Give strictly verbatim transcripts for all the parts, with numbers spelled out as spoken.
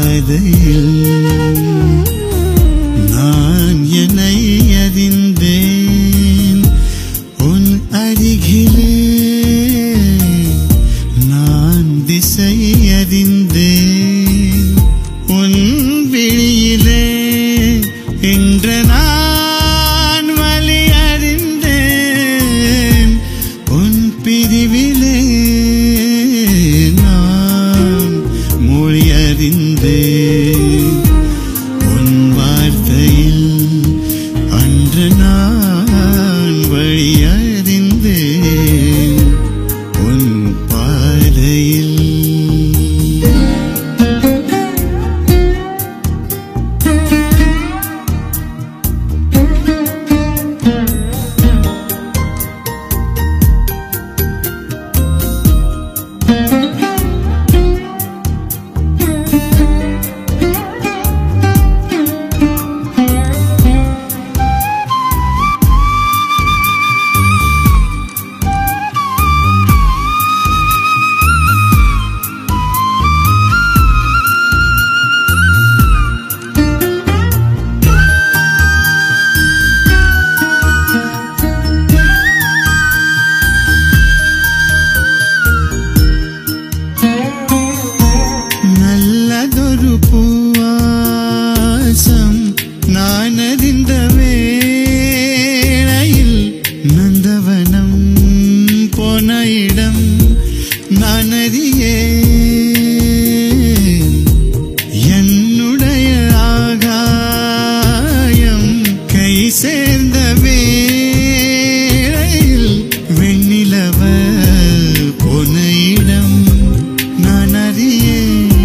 பாதையில் நான் என்னை அறிந்தேன் உன் அருகிலே நான் திசை அறிந்தேன் உன் விழியிலே இன்று நான் வழி அறிந்தேன் உன் பிரிவிலே நான் மொழி அறிந்தேன் உன் வார்த்தையில் அன்று நான் வழி அறிந்தேன் உன் பாதையில் நானறிந்த வேளையில் நந்தவனம் போன இடம் நானறியேன் என்னுடைய ஆகாயம் கை சேர்ந்த வேளையில் வெண்ணிலவ போன இடம் நானறியேன்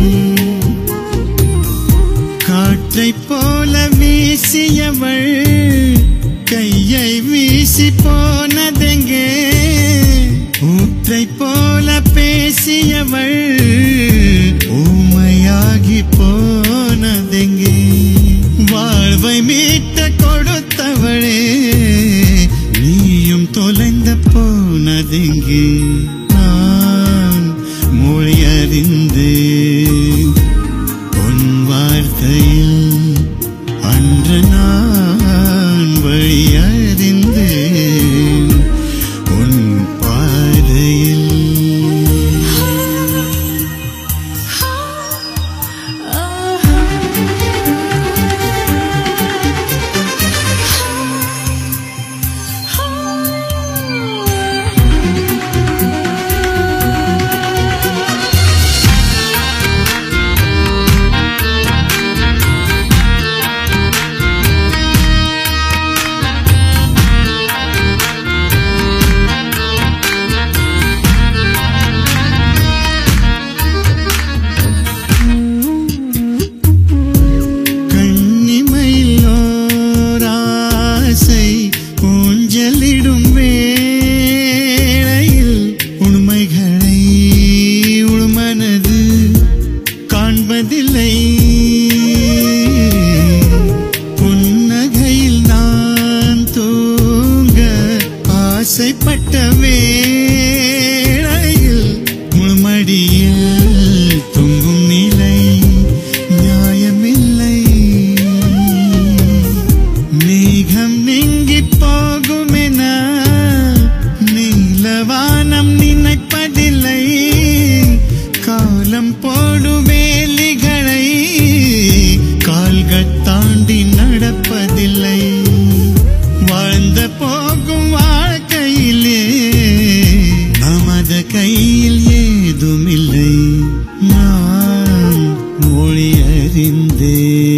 காற்றை போல வீசியவள் கையை வீசி போனதெங்கே ஊற்றை போல பேசியவள் ஊமையாகி போனதெங்கே வாழ்வை மீட்ட கொடுத்தவளே நீயும் தொலைந்த போனதெங்கே நான் மொழி அறிந்தேன் உன் வார்த்தையில் அன்று நான் வழி அறிந்தேன் உன் பாதையில் ஊஞ்சலிடும் வேளையில் உண்மைகளை உள்மனது காண்பதில்லை புன்னகையில் நான் தூங்க ஆசைப்பட்ட வேளையில் முழுமடியில் தூங்கும் நிலை நியாயமில்லை மேகம் நீங்கி போகுமென நீலவானம் நினைப்பதில்லை காலம் போடும் வேலிகளை கால்கள் தாண்டி நடப்பதில்லை வாழ்ந்த போகும் வாழ்க்கையிலே நமது கையில் ஏதுமில்லை நான் மொழி அறிந்தேன்